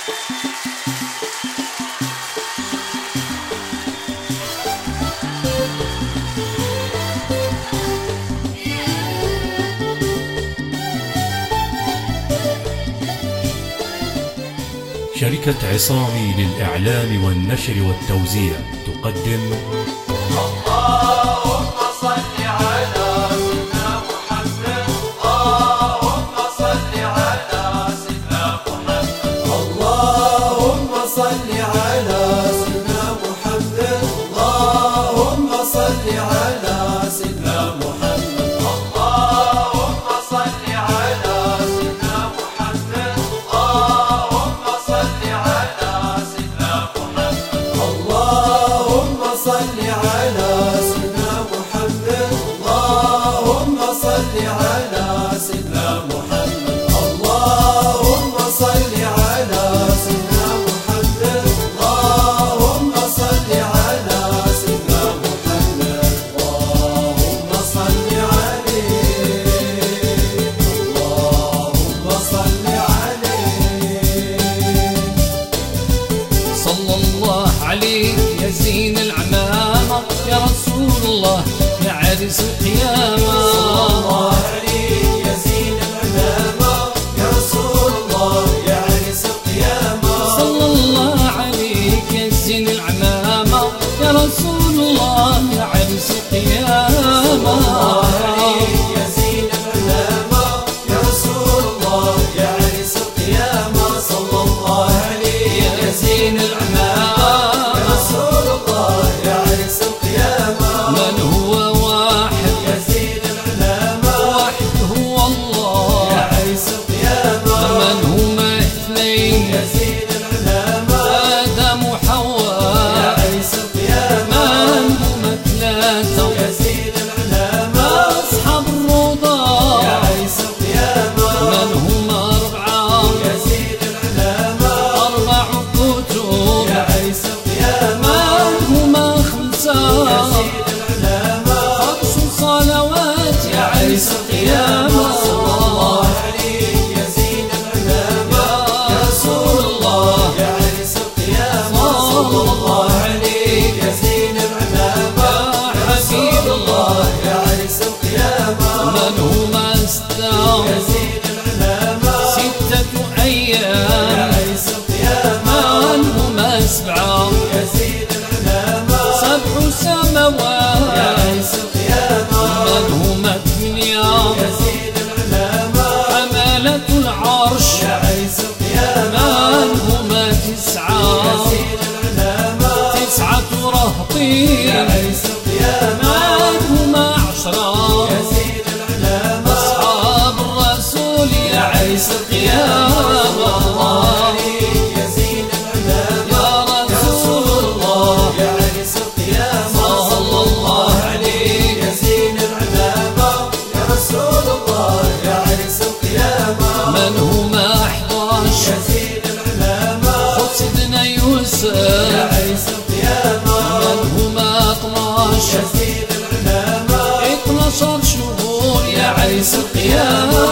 شركة عصامي للإعلام والنشر والتوزيع تقدم اللهم صل على سيدنا محمد. اللهم صل على سيدنا محمد. اللهم صل على سيدنا محمد. اللهم صل على سيدنا محمد. اللهم صل على سيدنا محمد. اللهم صل على سيدنا محمد. اللهم صل على سيدنا محمد. اللهم صل على سيدنا محمد. اللهم صل على سيدنا محمد. اللهم صل على سيدنا محمد. اللهم صل عليه. اللهم صل عليه. صلى الله عليك يا زين العمامة، يا رسول الله يا عريس القيامة. صلى الله عليك يا زين العلامة، يا رسول الله يا عريس القيامة. صلى الله عليك يا زين العمامة، يا رسول الله يا عريس القيامة. يا زين العلامة، يا رسول الله يا عريس القيامة. صلى الله عليك يا زين العمامة، يا رسول الله يا عريس القيامة. من هو واحد يا زين العلامة، واحد هو الله، يا عريس القيامة. من هما اثنين يا زين العلامة، آدم يا وحواء، عريس القيامة. من هما ثلاثة يا زين العلامة، أصحاب الروضة، يا عريس القيامة. من هما أربعة يا زين العلامة، أربع كتب، يا عريس القيامة. من هما خمسة يا زين العلامة، خمس صلوات يا عريس القيامة. صلى الله عليك يا زين العلامة، يا رسول الله يا عريس القيامة. صلى الله عليك يا زين العلامة، يا رسول الله يا عريس القيامة. من هما ستة يا زين العلامة، ستة يا أيام، عريس القيامة. من هما سبعة يا زين العلامة، سبع يا سماوات، عريس القيامة. من هما ثمانية يا زين العلامة، حملة العرش، يا عريس القيامة. من هما يا تسعة زين العلامة، تسعة رهطين، يا عريس القيامة. من هما عشرة يا زين العلامة، أصحاب الرسول يا عريس القيامة. يا زين العلامة، يا يا رسول الله يا عريس القيامة. صلى الله عليك يا زين العلامة، يا رسول الله يا عريس القيامة. من هما 11 يا زين العلامة، خذ سيدنا يا يوسف، عريس القيامة. من هما 12 يا زين العلامة، 12 شهور يا عريس القيامة.